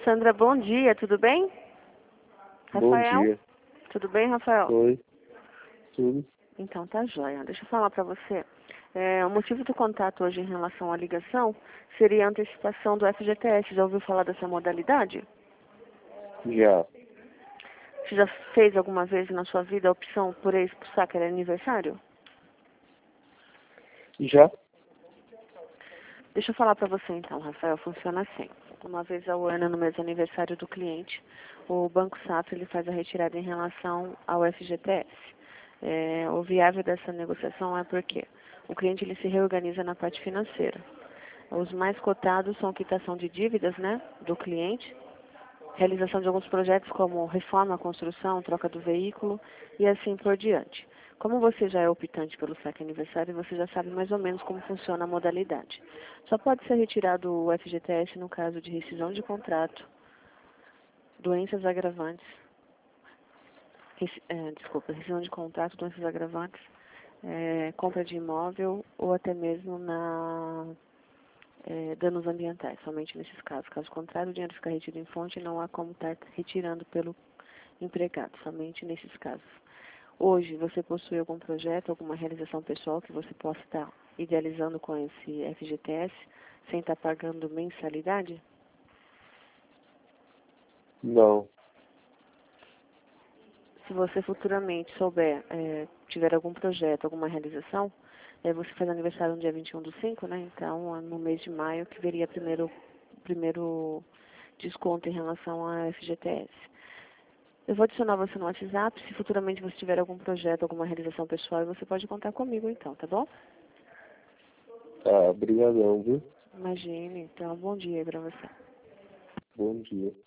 Sandra, bom dia, tudo bem? Bom Rafael? dia. Tudo bem, Rafael? Oi. Tudo? Então, tá joia. Deixa eu falar para você. O motivo do contato hoje em relação à ligação seria a antecipação do FGTS. Já ouviu falar dessa modalidade? Já. Você já fez alguma vez na sua vida a opção por saque aniversário? Já? Deixa eu falar para você então, Rafael, funciona assim. Uma vez ao ano, no mês aniversário do cliente, o Banco Safra ele faz a retirada em relação ao FGTS. O viável dessa negociação é porque o cliente ele se reorganiza na parte financeira. Os mais cotados são quitação de dívidas, né, do cliente, realização de alguns projetos como reforma, construção, troca do veículo e assim por diante. Como você já é optante pelo saque aniversário, você já sabe mais ou menos como funciona a modalidade. Só pode ser retirado o FGTS no caso de rescisão de contrato, doenças agravantes, rescisão de contrato, doenças agravantes, compra de imóvel ou até mesmo danos ambientais, somente nesses casos. Caso contrário, o dinheiro fica retido em fonte e não há como estar retirando pelo empregado, somente nesses casos. Hoje, você possui algum projeto, alguma realização pessoal que você possa estar idealizando com esse FGTS, sem estar pagando mensalidade? Não. Se você futuramente tiver algum projeto, alguma realização, você faz aniversário no dia 21/5, né? Então, no mês de maio, que veria primeiro desconto em relação a FGTS. Eu vou adicionar você no WhatsApp. Se futuramente você tiver algum projeto, alguma realização pessoal, você pode contar comigo então, tá bom? Tá, brigadão, viu? Imagine. Então, bom dia para você. Bom dia.